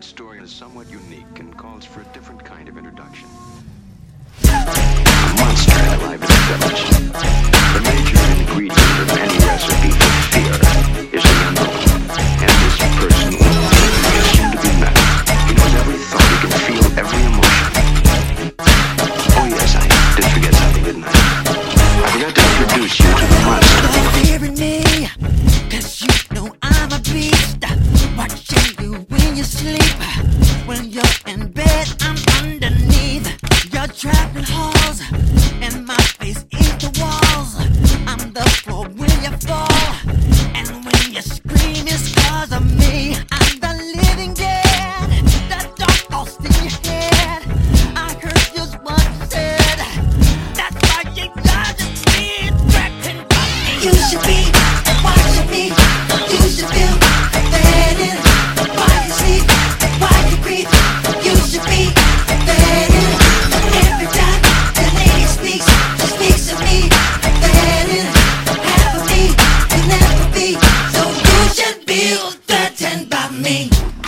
Tonight's story is somewhat unique and calls for a different kind of introduction. A monster alive in the village. The major ingredient of any recipe for fear is the unknown. And this person is soon to be met. He knows every thought, he can feel every emotion. Oh yes, I did forget something, didn't I? I forgot to introduce you to the monster. You're hearing me, 'cause you know I'm a beast. Watching you when you sleep. When you're in bed, I'm underneath. You're trapped in halls, and my face is the walls. I'm the floor when you fall, and when you scream, it's 'cause of me. I'm the living dead, the dark lost in your head. I heard just what you said. That's why you gotta be threatened by me. You should be watching me. You should feel faded. Why you sleep? Why you breathe? You should be faded. Every time the lady speaks, she speaks to me. Faded. Half of me will never be. So you should feel threatened by me.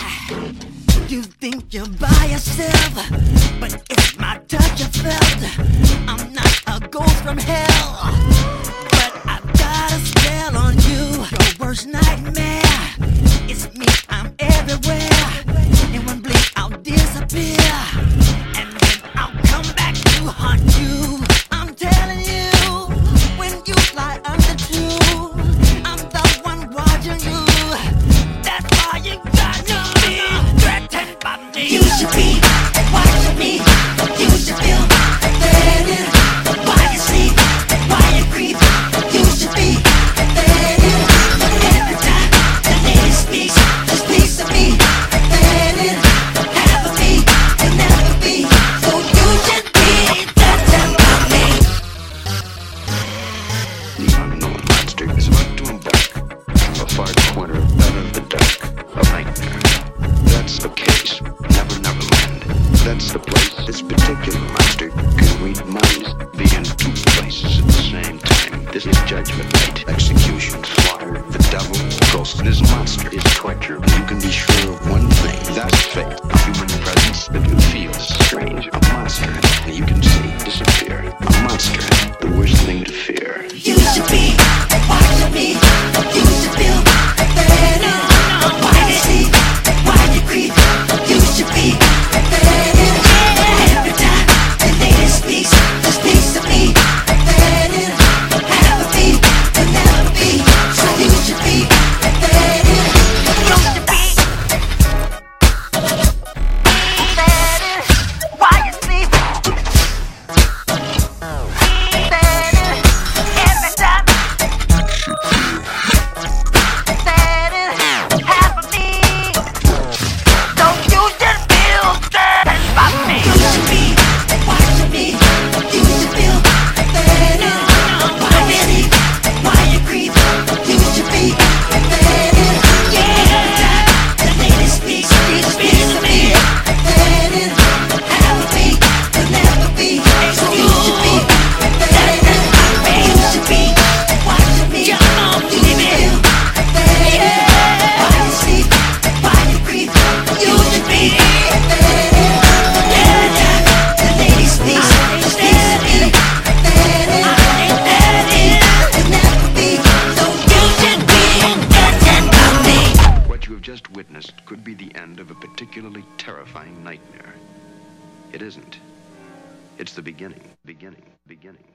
You think you're by yourself, but it's my touch you felt. I'm not a ghost from hell, but I've got a spell on you. Your worst nightmare. It's me, I'm everywhere. In one blink, I'll disappear, and then I'll come back to haunt you. I'm telling you, when you fly under two, I'm the one watching you. That's why you gotta be threatened by me. You should be watching me. You should feel faded. Why you sleep? Why you creep? You should be faded. Every time the lady speaks, she speaks to me. Faded. Half of me will never be. So you should be threatened by me. The unknown monster is about to embark from a far corner out of the dark of nightmare. That's the case, Never Neverland. That's the place this particular monster can read minds, be in two places at the same time. This is Judgment Night, execution, slaughter, the devil, ghost. This monster is torture. You can be sure of one thing, that's fate. A human presence that you feel is strange. A monster that you can see disappear. A monster, the worst thing to fear. You should be watching me. You should feel faded. Why you sleep? Why you creep? You should be faded. Every time the lady speaks, she speaks to me. Faded. Half of me will never be. So you should be faded. You should be faded. Why you sleep? Faded. Every time. Faded. Half of me. So you should feel threatened by me. You should be watching me. You should feel faded. Why you sleep? Why you creep? You should be faded. Every time the lady speaks, she speaks to me. Faded. Half of me will never be. So you should be faded. You should be watching me. You should feel faded. Why you sleep? Why you creep? You should be faded. Every time the lady speaks, she speaks to me. Faded. Will never be. So you should be threatened by me. What you have just witnessed could be the end of a particularly terrifying nightmare. It isn't. It's the beginning.